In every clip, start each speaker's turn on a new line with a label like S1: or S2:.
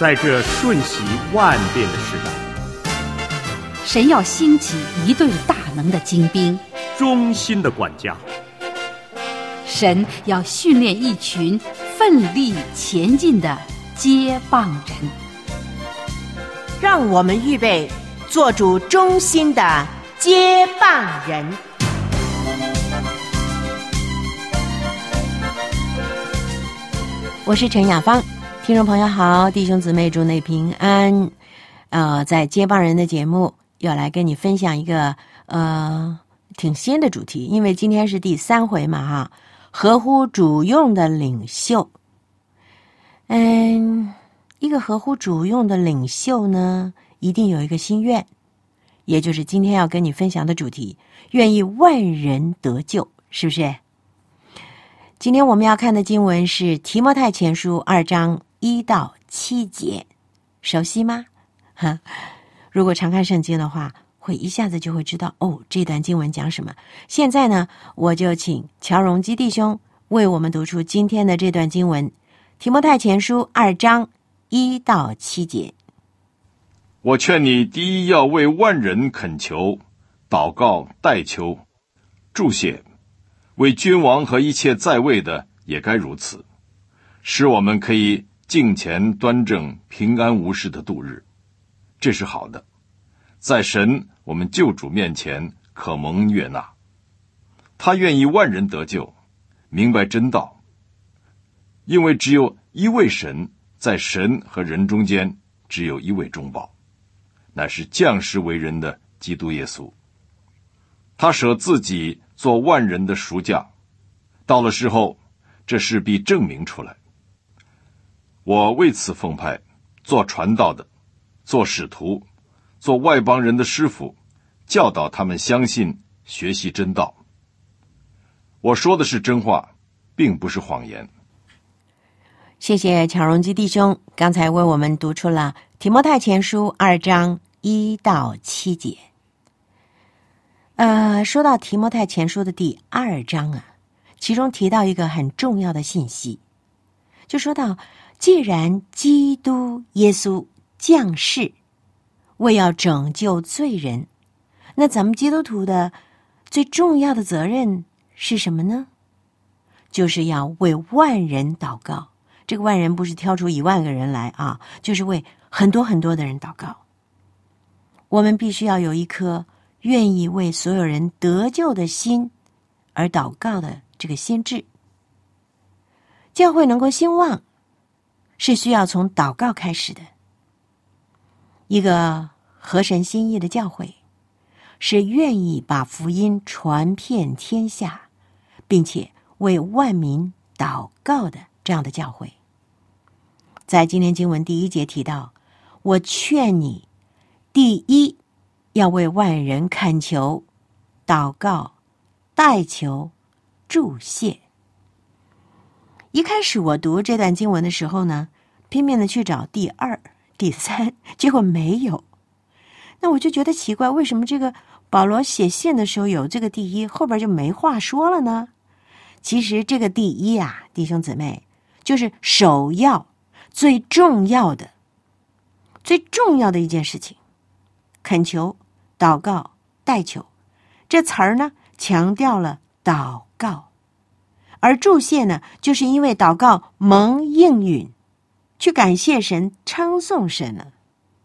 S1: 在这瞬息万变的时代，
S2: 神要兴起一队大能的精兵，
S1: 忠心的管家。
S2: 神要训练一群奋力前进的接棒人。
S3: 让我们预备做主忠心的接棒人。我是陈雅芳，听众朋友好，弟兄姊妹祝内平安。在接棒人的节目要来跟你分享一个挺新的主题，因为今天是第3回嘛哈，合乎主用的领袖。一个合乎主用的领袖呢，一定有一个心愿，也就是今天要跟你分享的主题，愿意万人得救，是不是？今天我们要看的经文是提摩太前书2章1到7节，熟悉吗？如果常看圣经的话，会一下子就会知道这段经文讲什么。现在呢，我就请乔荣基弟兄为我们读出今天的这段经文，提摩太前书2章1到7节。
S4: 我劝你，第一要为万人恳求、祷告、代求、祝谢，为君王和一切在位的也该如此，使我们可以敬虔端正、平安无事的度日。这是好的，在神我们救主面前可蒙悦纳。他愿意万人得救，明白真道，因为只有一位神，在神和人中间只有一位中保，乃是降世为人的基督耶稣。他舍自己做万人的赎价，到了时候，这事必证明出来。我为此奉派，做传道的，做使徒，做外邦人的师傅，教导他们相信，学习真道。我说的是真话，并不是谎言。
S3: 谢谢乔荣基弟兄刚才为我们读出了提摩太前书2章1到7节。说到提摩太前书的第2章啊，其中提到一个很重要的信息，就说到既然基督耶稣降世为要拯救罪人，那咱们基督徒的最重要的责任是什么呢？就是要为万人祷告。这个万人不是挑出1万个人来啊，就是为很多很多的人祷告。我们必须要有一颗愿意为所有人得救的心而祷告的这个心志。教会能够兴旺，是需要从祷告开始的。一个合神心意的教会，是愿意把福音传遍天下，并且为万民祷告的这样的教会。在今天经文第1节提到，我劝你，第一要为万人恳求、祷告、代求、祝谢。一开始我读这段经文的时候呢，拼命的去找第2、第3，结果没有。那我就觉得奇怪，为什么这个保罗写信的时候有这个第一，后边就没话说了呢？其实这个第一啊，弟兄姊妹，就是首要、最重要的一件事情。恳求、祷告、代求，这词儿呢强调了祷告，而祝谢呢，就是因为祷告蒙应允，去感谢神、称颂神呢，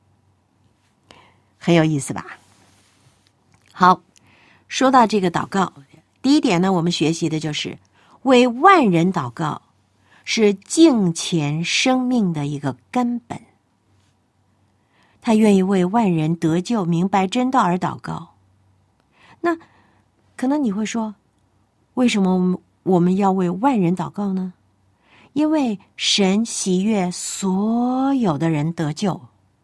S3: 很有意思吧？好，说到这个祷告，第一点呢，我们学习的就是为万人祷告是敬虔生命的一个根本。他愿意为万人得救、明白真道而祷告。那可能你会说，为什么我们要为万人祷告呢？因为神喜悦所有的人得救。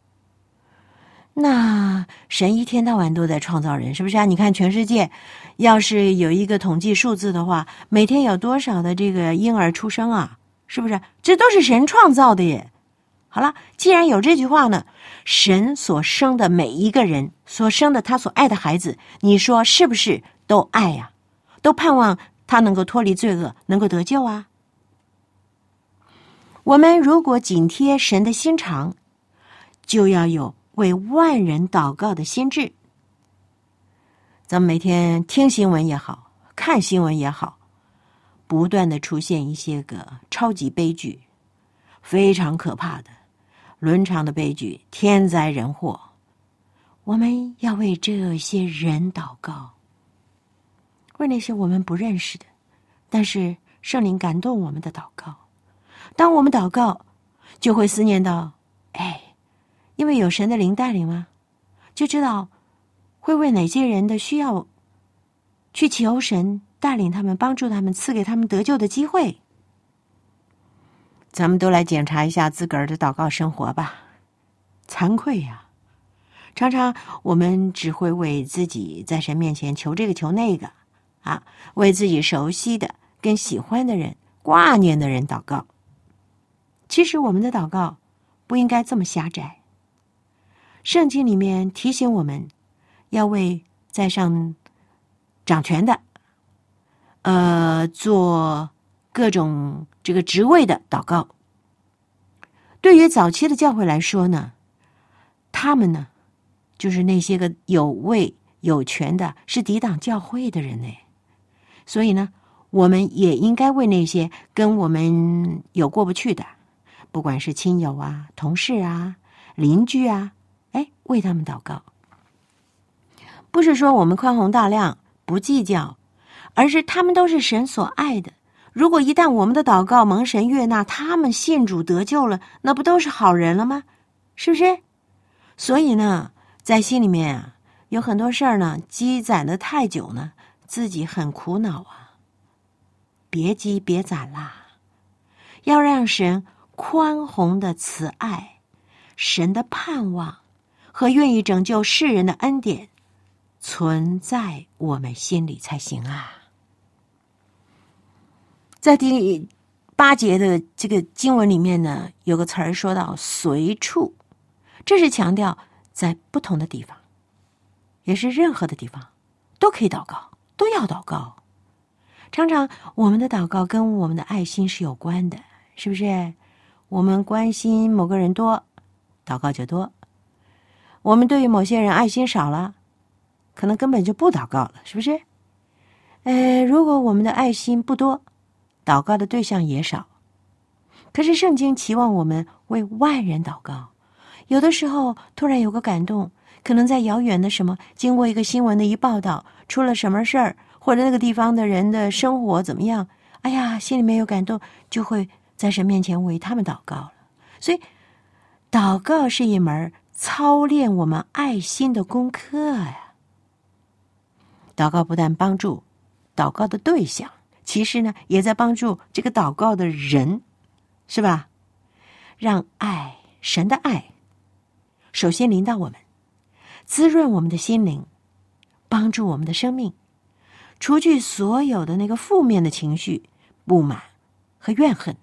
S3: 那神一天到晚都在创造人，是不是啊？你看全世界，要是有一个统计数字的话，每天有多少的这个婴儿出生啊？是不是？这都是神创造的耶。好了，既然有这句话呢，神所生的每一个人，所生的他所爱的孩子，你说是不是都爱呀？都盼望他能够脱离罪恶，能够得救啊？我们如果紧贴神的心肠， 就要有为万人祷告的心志。咱们每天听新闻也好，看新闻也好，不断的出现一些个超级悲剧，非常可怕的伦常的悲剧，天灾人祸。我们要为这些人祷告，为那些我们不认识的，但是圣灵感动我们的祷告。当我们祷告，就会思念到，因为有神的灵带领吗？就知道会为哪些人的需要去求神带领他们，帮助他们，赐给他们得救的机会。咱们都来检查一下自个儿的祷告生活吧。惭愧呀，常常我们只会为自己在神面前求这个求那个为自己熟悉的跟喜欢的人挂念的人祷告。其实我们的祷告不应该这么狭窄。圣经里面提醒我们要为在上掌权的做各种这个职位的祷告。对于早期的教会来说呢，他们呢就是那些个有位有权的，是抵挡教会的人呢。所以呢，我们也应该为那些跟我们有过不去的，不管是亲友啊、同事啊、邻居啊，为他们祷告。不是说我们宽宏大量不计较，而是他们都是神所爱的。如果一旦我们的祷告蒙神悦纳，他们信主得救了，那不都是好人了吗？是不是？所以呢，在心里面有很多事儿呢，积攒的太久呢，自己很苦恼啊。别积别攒啦，要让神宽宏的慈爱、神的盼望和愿意拯救世人的恩典存在我们心里才行啊。在第8节的这个经文里面呢，有个词儿说到随处，这是强调在不同的地方，也是任何的地方都可以祷告，都要祷告。常常我们的祷告跟我们的爱心是有关的，是不是？我们关心某个人多，祷告就多；我们对于某些人爱心少了，可能根本就不祷告了，是不是？如果我们的爱心不多，祷告的对象也少。可是圣经期望我们为万人祷告，有的时候突然有个感动，可能在遥远的什么，经过一个新闻的一报道，出了什么事儿，或者那个地方的人的生活怎么样，心里面有感动，就会在神面前为他们祷告了。所以祷告是一门操练我们爱心的功课呀。祷告不但帮助祷告的对象，其实呢也在帮助这个祷告的人，是吧？让爱，神的爱首先临到我们，滋润我们的心灵，帮助我们的生命，除去所有的那个负面的情绪、不满和怨恨。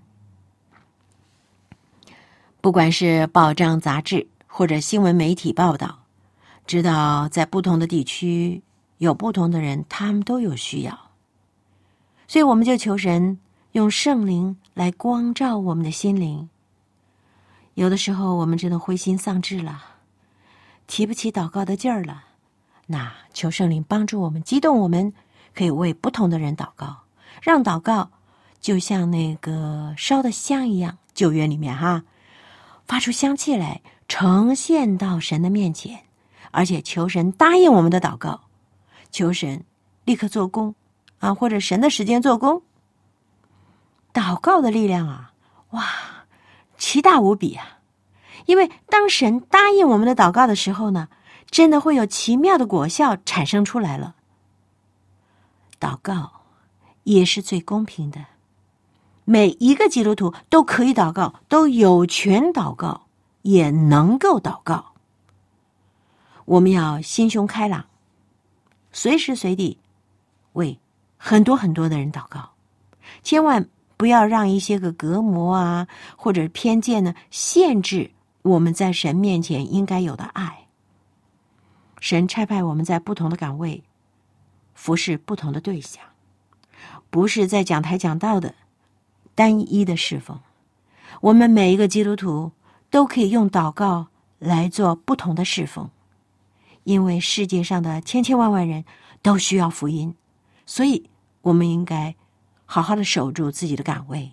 S3: 不管是报章杂志或者新闻媒体报道，知道在不同的地区有不同的人，他们都有需要，所以我们就求神用圣灵来光照我们的心灵。有的时候我们真的灰心丧志了，提不起祷告的劲儿了，那求圣灵帮助我们，激动我们，可以为不同的人祷告，让祷告就像那个烧的香一样，旧约里面发出香气来，呈现到神的面前，而且求神答应我们的祷告，求神立刻做工或者神的时间做工。祷告的力量奇大无比啊！因为当神答应我们的祷告的时候呢，真的会有奇妙的果效产生出来了。祷告也是最公平的，每一个基督徒都可以祷告，都有权祷告，也能够祷告。我们要心胸开朗，随时随地为很多很多的人祷告，千万不要让一些个隔膜或者偏见呢限制我们在神面前应该有的爱。神差派我们在不同的岗位服侍不同的对象，不是在讲台讲道的单一的侍奉。我们每一个基督徒都可以用祷告来做不同的侍奉，因为世界上的千千万万人都需要福音，所以我们应该好好的守住自己的岗位。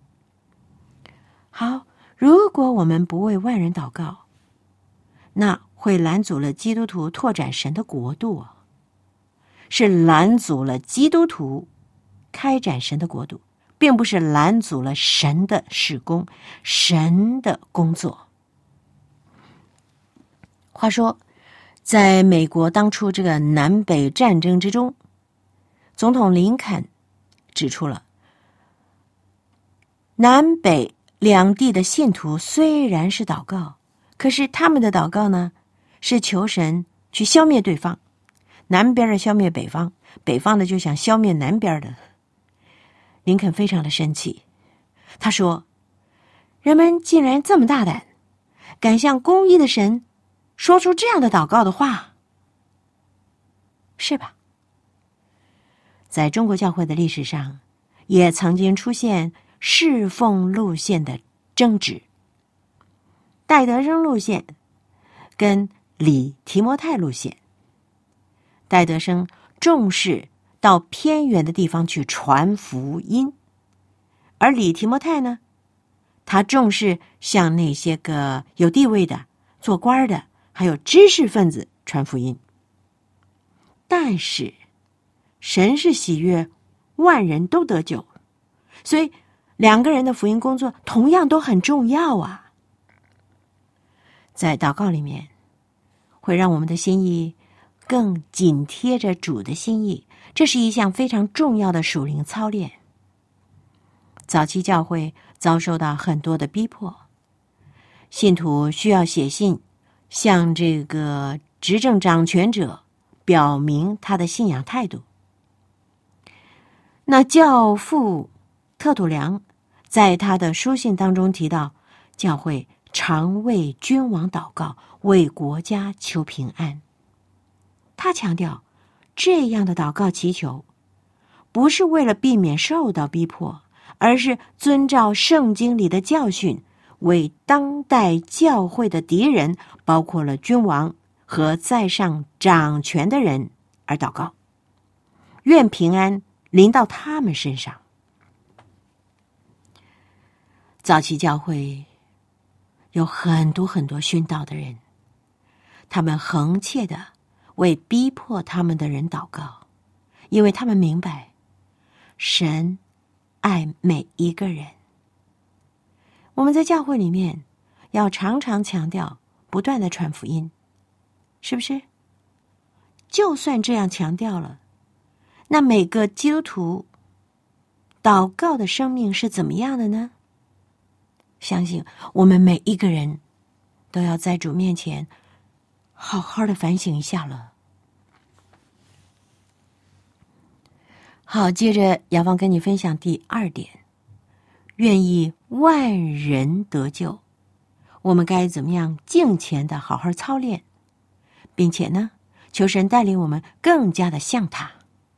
S3: 好，如果我们不为万人祷告，那会拦阻了基督徒拓展神的国度啊，是拦阻了基督徒开展神的国度，并不是拦阻了神的事工，神的工作。话说，在美国当初这个南北战争之中，总统林肯指出了，南北两地的信徒虽然是祷告，可是他们的祷告呢，是求神去消灭对方，南边的消灭北方，北方的就想消灭南边的。林肯非常的生气，他说，人们竟然这么大胆，敢向公义的神说出这样的祷告的话，是吧？在中国教会的历史上，也曾经出现侍奉路线的争执。戴德生路线跟李提摩太路线，戴德生重视到偏远的地方去传福音，而李提摩太呢，他重视向那些个有地位的、做官的，还有知识分子传福音。但是神是喜悦万人都得救，所以两个人的福音工作同样都很重要啊。在祷告里面，会让我们的心意更紧贴着主的心意，这是一项非常重要的属灵操练。早期教会遭受到很多的逼迫，信徒需要写信向这个执政掌权者表明他的信仰态度。那教父特土良在他的书信当中提到，教会常为君王祷告，为国家求平安。他强调，这样的祷告祈求不是为了避免受到逼迫，而是遵照圣经里的教训，为当代教会的敌人，包括了君王和在上掌权的人而祷告，愿平安临到他们身上。早期教会有很多很多殉道的人，他们恒切的为逼迫他们的人祷告，因为他们明白神爱每一个人。我们在教会里面要常常强调不断的传福音，是不是？就算这样强调了，那每个基督徒祷告的生命是怎么样的呢？相信我们每一个人都要在主面前好好的反省一下了。好，接着雅芳跟你分享第二点，愿意万人得救，我们该怎么样敬虔的好好操练，并且呢，求神带领我们更加的像他。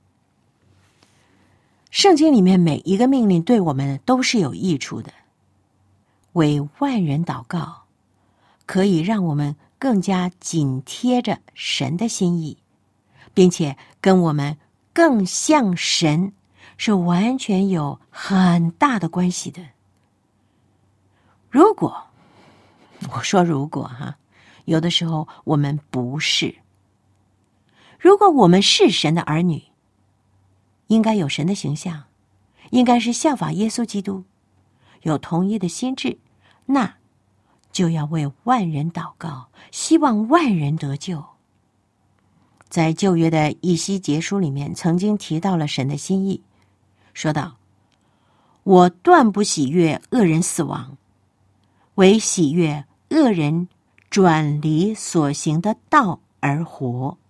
S3: 圣经里面每一个命令对我们都是有益处的，为万人祷告可以让我们更加紧贴着神的心意，并且跟我们更像神是完全有很大的关系的。如果我说如果有的时候我们不是，如果我们是神的儿女，应该有神的形象，应该是效法耶稣基督，有同一的心志，那就要为万人祷告，希望万人得救。在旧约的以西结书里面曾经提到了神的心意，说道，我断不喜悦恶人死亡，唯喜悦恶人转离所行的道而活。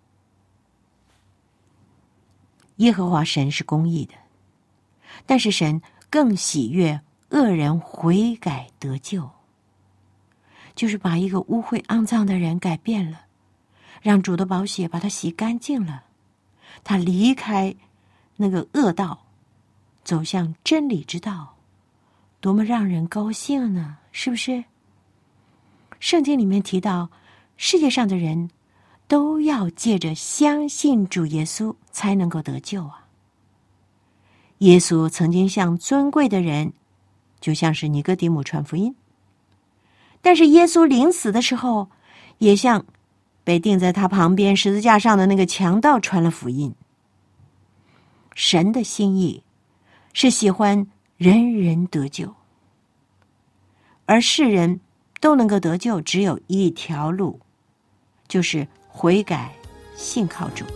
S3: 耶和华神是公义的，但是神更喜悦恶人悔改得救，就是把一个污秽肮脏的人改变了，让主的宝血把他洗干净了，他离开那个恶道，走向真理之道，多么让人高兴呢？是不是？ 圣经里面提到，世界上的人都要借着相信主耶稣才能够得救啊。耶稣曾经向尊贵的人，就像是尼哥底母传福音，但是耶稣临死的时候，也向被钉在他旁边十字架上的那个强盗传了福音。神的心意是喜欢人人得救，而世人都能够得救，只有一条路，就是悔改，信靠主。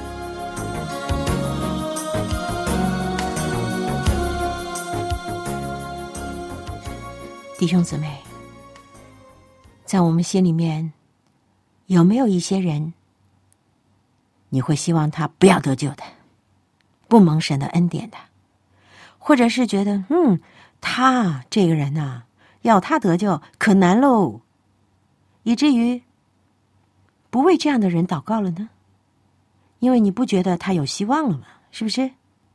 S3: 弟兄姊妹，在我们心里面，有没有一些人，你会希望他不要得救的，不蒙神的恩典的，或者是觉得他这个人啊，要他得救可难喽，以至于不为这样的人祷告了呢？因为你不觉得他有希望了吗？是不是？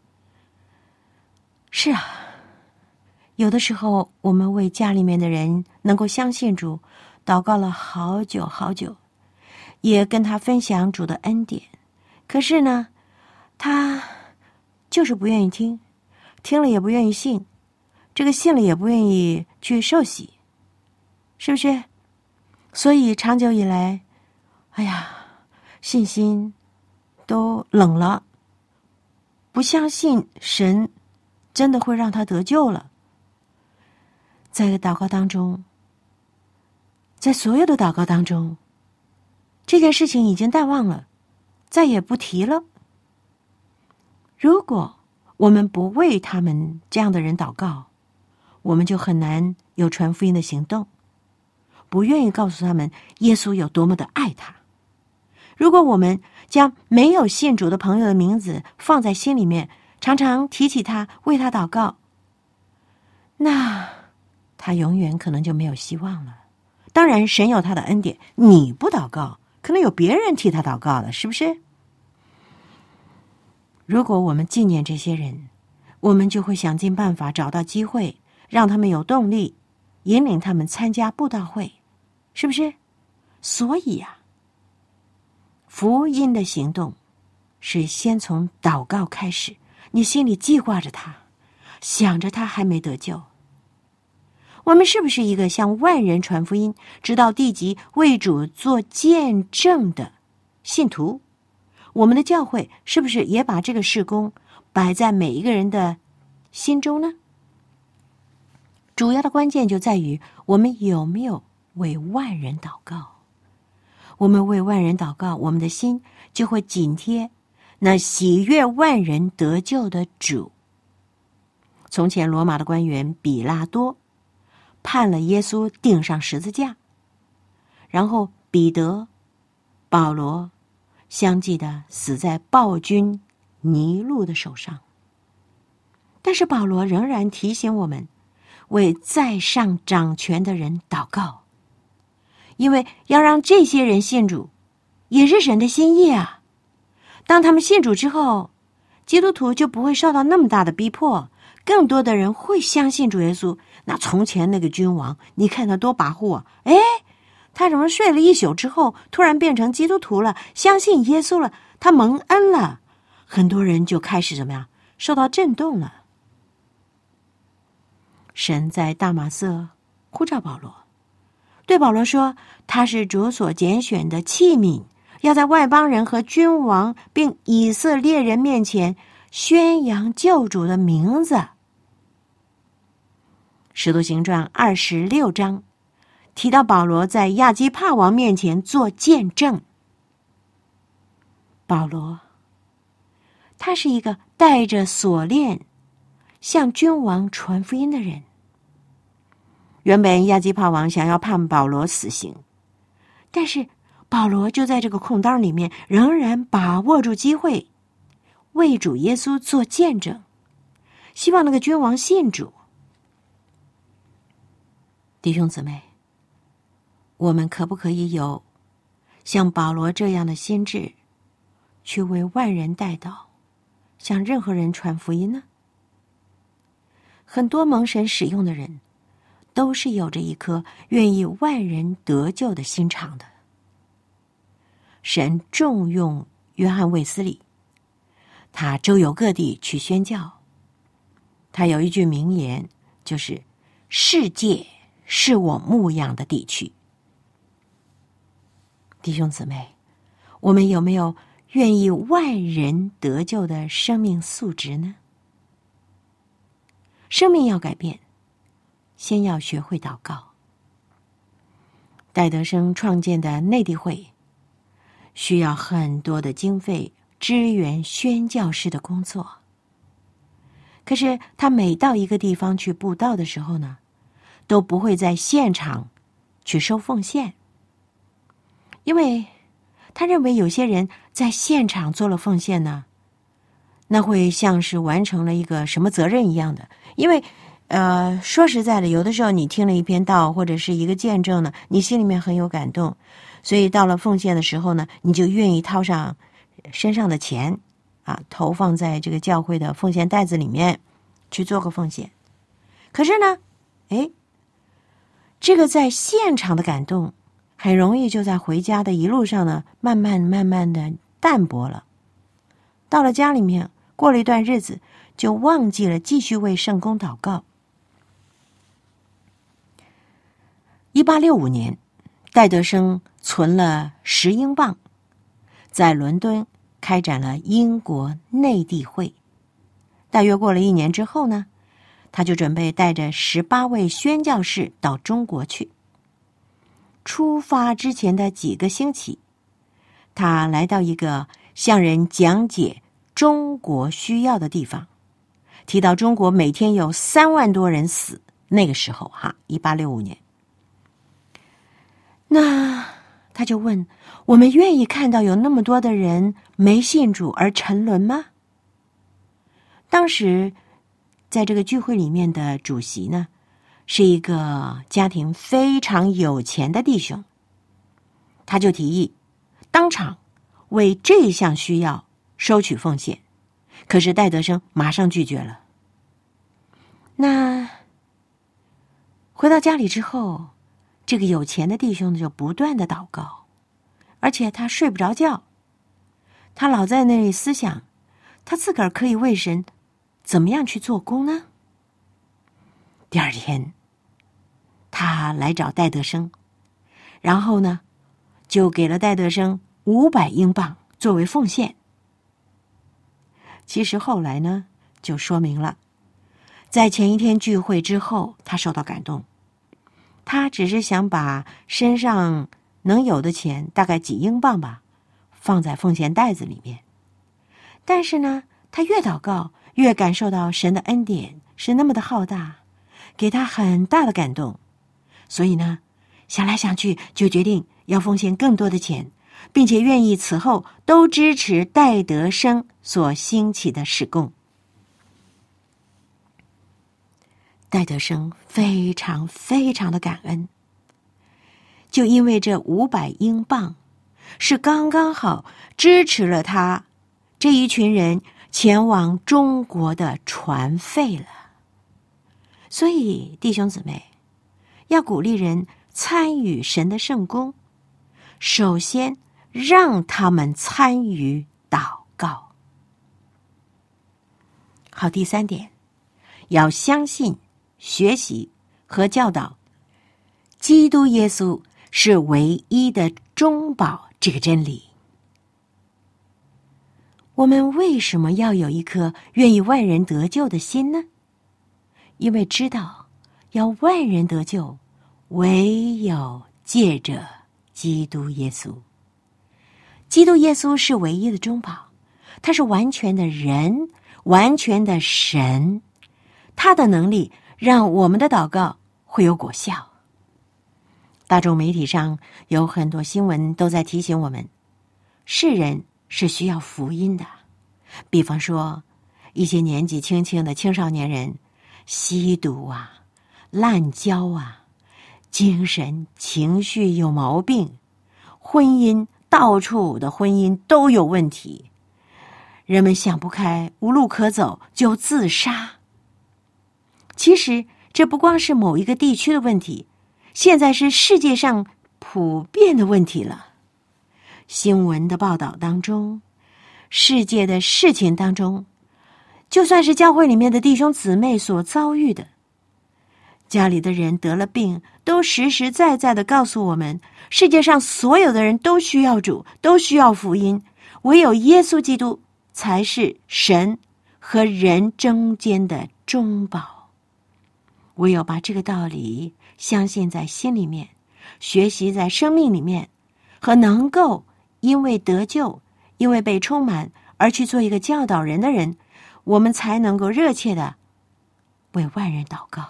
S3: 是啊，有的时候我们为家里面的人能够相信主祷告了好久好久，也跟他分享主的恩典，可是呢，他就是不愿意听，听了也不愿意信，这个信了也不愿意去受洗，是不是？所以长久以来，信心都冷了，不相信神真的会让他得救了。在祷告当中，在所有的祷告当中，这件事情已经淡忘了，再也不提了。如果我们不为他们这样的人祷告，我们就很难有传福音的行动，不愿意告诉他们耶稣有多么的爱他。如果我们将没有信主的朋友的名字放在心里面，常常提起他，为他祷告，那他永远可能就没有希望了。当然神有他的恩典，你不祷告，可能有别人替他祷告了，是不是？如果我们纪念这些人，我们就会想尽办法找到机会，让他们有动力，引领他们参加布道会，是不是？所以啊，福音的行动是先从祷告开始，你心里记挂着他，想着他还没得救。我们是不是一个向万人传福音，直到地极为主做见证的信徒？我们的教会是不是也把这个事工摆在每一个人的心中呢？主要的关键就在于我们有没有为万人祷告。我们为万人祷告，我们的心就会紧贴那喜悦万人得救的主。从前罗马的官员比拉多判了耶稣钉上十字架，然后彼得、保罗相继的死在暴君尼禄的手上。但是保罗仍然提醒我们，为在上掌权的人祷告，因为要让这些人信主，也是神的心意啊。当他们信主之后，基督徒就不会受到那么大的逼迫，更多的人会相信主耶稣。那从前那个君王，你看他多跋扈啊！他怎么睡了一宿之后，突然变成基督徒了，相信耶稣了，他蒙恩了，很多人就开始怎么样，受到震动了。神在大马色呼召保罗，对保罗说，他是主所拣选的器皿，要在外邦人和君王并以色列人面前宣扬救主的名字。使徒行传26章提到保罗在亚基帕王面前做见证。保罗他是一个带着锁链向君王传福音的人。原本亚基帕王想要判保罗死刑，但是保罗就在这个空当里面仍然把握住机会，为主耶稣做见证，希望那个君王信主。弟兄姊妹，我们可不可以有像保罗这样的心志，去为万人代祷，向任何人传福音呢？很多蒙神使用的人都是有着一颗愿意万人得救的心肠的。神重用约翰卫斯理，他周游各地去宣教。他有一句名言，就是世界是我牧养的地区。弟兄姊妹，我们有没有愿意万人得救的生命素质呢？生命要改变，先要学会祷告。戴德生创建的内地会需要很多的经费支援宣教士的工作，可是他每到一个地方去布道的时候呢，都不会在现场去收奉献，因为他认为有些人在现场做了奉献呢，那会像是完成了一个什么责任一样的。因为说实在的，有的时候你听了一篇道或者是一个见证呢，你心里面很有感动，所以到了奉献的时候呢，你就愿意掏上身上的钱啊，投放在这个教会的奉献袋子里面去做个奉献。可是呢，这个在现场的感动很容易就在回家的一路上呢，慢慢的淡薄了。到了家里面，过了一段日子，就忘记了继续为圣工祷告。1865年，戴德生存了10英镑，在伦敦开展了英国内地会。大约过了1年之后呢，他就准备带着18位宣教士到中国去。出发之前的几个星期，他来到一个向人讲解中国需要的地方，提到中国每天有3万多人死，那个时候1865年。那他就问，我们愿意看到有那么多的人没信主而沉沦吗？当时在这个聚会里面的主席呢，是一个家庭非常有钱的弟兄，他就提议当场为这项需要收取奉献，可是戴德生马上拒绝了。那回到家里之后，这个有钱的弟兄就不断的祷告，而且他睡不着觉，他老在那里思想，他自个儿可以为神怎么样去做工呢？第二天，他来找戴德生，然后呢，就给了戴德生500英镑作为奉献。其实后来呢，就说明了，在前一天聚会之后，他受到感动，他只是想把身上能有的钱，大概几英镑吧，放在奉献袋子里面。但是呢，他越祷告，越感受到神的恩典是那么的浩大，给他很大的感动。所以呢，想来想去，就决定要奉献更多的钱，并且愿意此后都支持戴德生所兴起的事工。戴德生非常非常的感恩，就因为这500英镑是刚刚好支持了他这一群人前往中国的船费了。所以弟兄姊妹，要鼓励人参与神的圣工，首先让他们参与祷告。好，第3点，要相信、学习和教导基督耶稣是唯一的中保这个真理。我们为什么要有一颗愿意万人得救的心呢？因为知道要万人得救，唯有借着基督耶稣。基督耶稣是唯一的中保，他是完全的人，完全的神，他的能力让我们的祷告会有果效。大众媒体上有很多新闻都在提醒我们，世人是需要福音的。比方说，一些年纪轻轻的青少年人吸毒啊、滥交啊，精神情绪有毛病，婚姻到处的婚姻都有问题，人们想不开，无路可走就自杀。其实这不光是某一个地区的问题，现在是世界上普遍的问题了。新闻的报道当中，世界的事情当中，就算是教会里面的弟兄姊妹所遭遇的，家里的人得了病，都实实在在的告诉我们，世界上所有的人都需要主，都需要福音，唯有耶稣基督才是神和人中间的中保。唯有把这个道理相信在心里面，学习在生命里面，和能够因为得救，因为被充满而去做一个教导人的人，我们才能够热切的为万人祷告。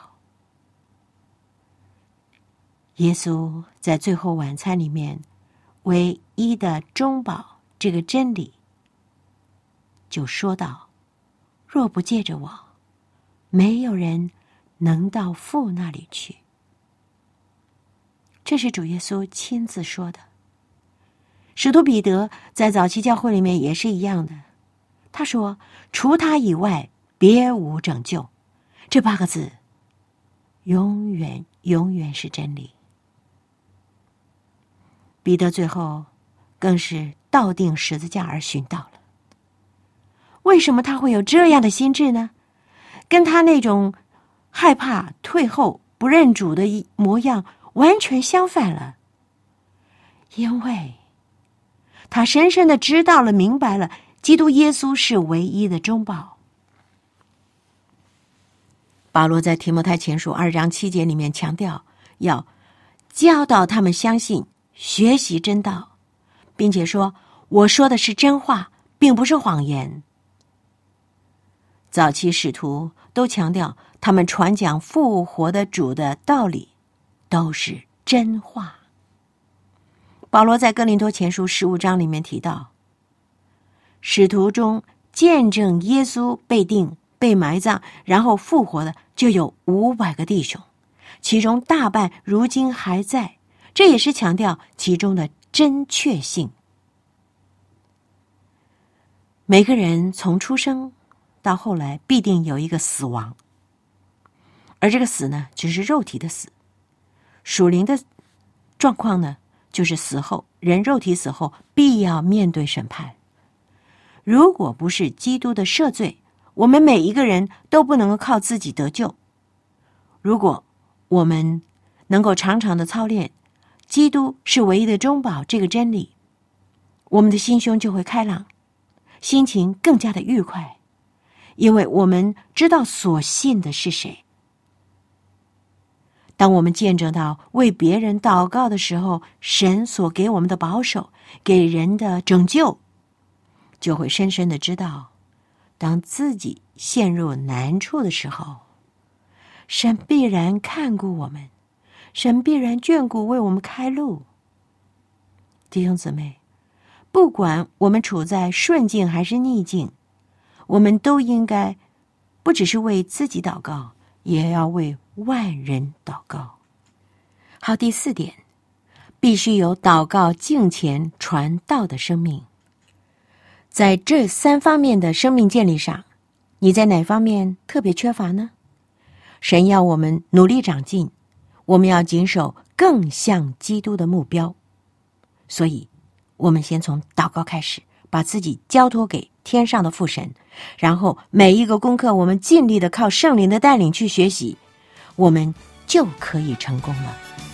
S3: 耶稣在最后晚餐里面唯一的中保这个真理，就说道：若不借着我，没有人能到父那里去。这是主耶稣亲自说的。使徒彼得在早期教会里面也是一样的，他说：除他以外别无拯救。这8个字永远永远是真理。彼得最后更是倒定十字架而殉道了。为什么他会有这样的心志呢？跟他那种害怕退后不认主的模样完全相反了。因为他深深的知道了明白了，基督耶稣是唯一的中保。保罗在提摩太前书2章7节里面强调，要教导他们相信学习真道，并且说我说的是真话，并不是谎言。早期使徒都强调他们传讲复活的主的道理都是真话。保罗在哥林多前书15章里面提到，使徒中见证耶稣被钉、被埋葬然后复活的就有500个弟兄，其中大半如今还在，这也是强调其中的真确性。每个人从出生到后来必定有一个死亡，而这个死呢，只是肉体的死。属灵的状况呢，就是死后，人肉体死后必要面对审判。如果不是基督的赦罪，我们每一个人都不能够靠自己得救。如果我们能够常常的操练基督是唯一的中保这个真理，我们的心胸就会开朗，心情更加的愉快，因为我们知道所信的是谁。当我们见证到为别人祷告的时候，神所给我们的保守，给人的拯救，就会深深的知道，当自己陷入难处的时候，神必然看顾我们，神必然眷顾为我们开路。弟兄姊妹，不管我们处在顺境还是逆境，我们都应该不只是为自己祷告，也要为万人祷告。好，第4点，必须有祷告敬虔传道的生命。在这3方面的生命建立上，你在哪方面特别缺乏呢？神要我们努力长进，我们要谨守更像基督的目标。所以我们先从祷告开始，把自己交托给天上的父神，然后每一个功课我们尽力的靠圣灵的带领去学习，我们就可以成功了。